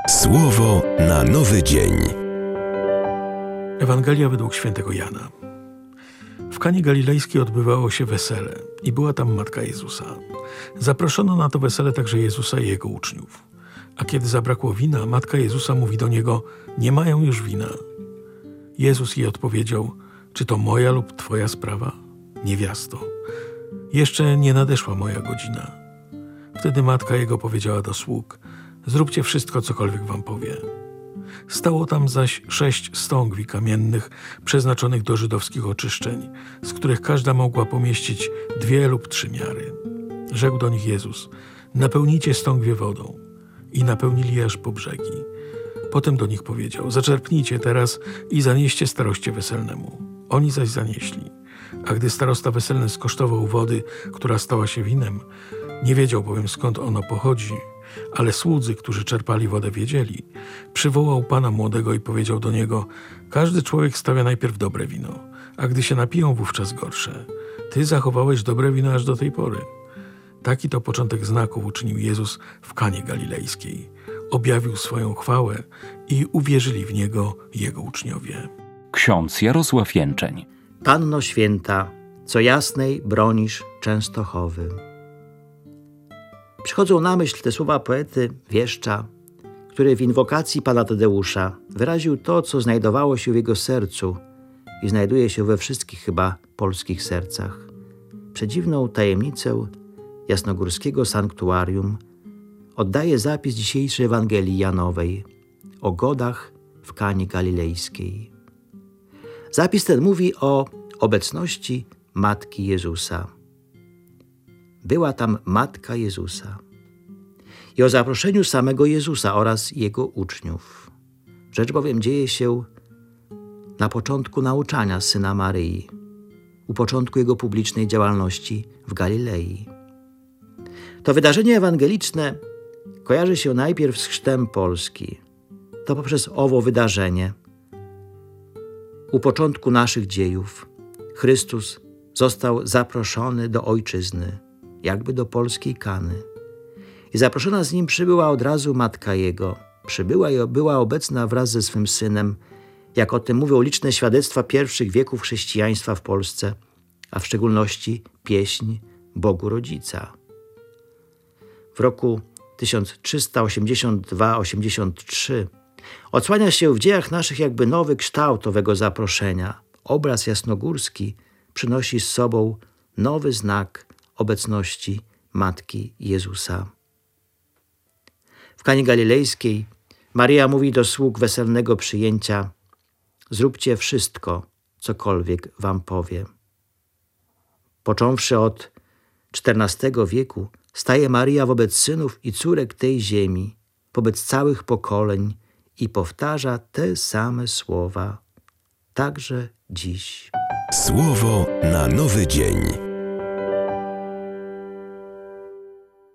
Słowo na nowy dzień. Ewangelia według świętego Jana. W Kanie Galilejskiej odbywało się wesele i była tam matka Jezusa. Zaproszono na to wesele także Jezusa i jego uczniów. A kiedy zabrakło wina, matka Jezusa mówi do niego: nie mają już wina. Jezus jej odpowiedział: czy to moja lub twoja sprawa? Niewiasto, jeszcze nie nadeszła moja godzina. Wtedy matka jego powiedziała do sług: zróbcie wszystko, cokolwiek wam powie. Stało tam zaś 6 stągwi kamiennych przeznaczonych do żydowskich oczyszczeń, z których każda mogła pomieścić 2 lub 3 miary. Rzekł do nich Jezus: napełnijcie stągwie wodą. I napełnili je aż po brzegi. Potem do nich powiedział: zaczerpnijcie teraz i zanieście staroście weselnemu. Oni zaś zanieśli. A gdy starosta weselny skosztował wody, która stała się winem, nie wiedział bowiem, skąd ono pochodzi, ale słudzy, którzy czerpali wodę, wiedzieli, przywołał pana młodego i powiedział do niego: każdy człowiek stawia najpierw dobre wino, a gdy się napiją, wówczas gorsze. Ty zachowałeś dobre wino aż do tej pory. Taki to początek znaków uczynił Jezus w Kanie Galilejskiej. Objawił swoją chwałę i uwierzyli w Niego Jego uczniowie. Ksiądz Jarosław Jęczeń. Panno Święta, co jasnej bronisz Częstochowy. Przychodzą na myśl te słowa poety Wieszcza, który w inwokacji Pana Tadeusza wyraził to, co znajdowało się w jego sercu i znajduje się we wszystkich chyba polskich sercach. Przedziwną tajemnicę jasnogórskiego sanktuarium oddaje zapis dzisiejszej Ewangelii Janowej o godach w Kanie Galilejskiej. Zapis ten mówi o obecności Matki Jezusa. Była tam Matka Jezusa i o zaproszeniu samego Jezusa oraz Jego uczniów. Rzecz bowiem dzieje się na początku nauczania Syna Maryi, u początku Jego publicznej działalności w Galilei. To wydarzenie ewangeliczne kojarzy się najpierw z chrztem Polski. To poprzez owo wydarzenie u początku naszych dziejów Chrystus został zaproszony do Ojczyzny, jakby do polskiej Kany. I zaproszona z Nim przybyła od razu Matka Jego. Przybyła i była obecna wraz ze swym Synem, jak o tym mówią liczne świadectwa pierwszych wieków chrześcijaństwa w Polsce, a w szczególności pieśń Bogu Rodzica. W roku 1382-83 odsłania się w dziejach naszych jakby nowy kształt owego zaproszenia. Obraz jasnogórski przynosi z sobą nowy znak obecności Matki Jezusa. W Kanie Galilejskiej Maryja mówi do sług weselnego przyjęcia: zróbcie wszystko, cokolwiek wam powie. Począwszy od XIV wieku, staje Maryja wobec synów i córek tej ziemi, wobec całych pokoleń i powtarza te same słowa, także dziś. Słowo na nowy dzień.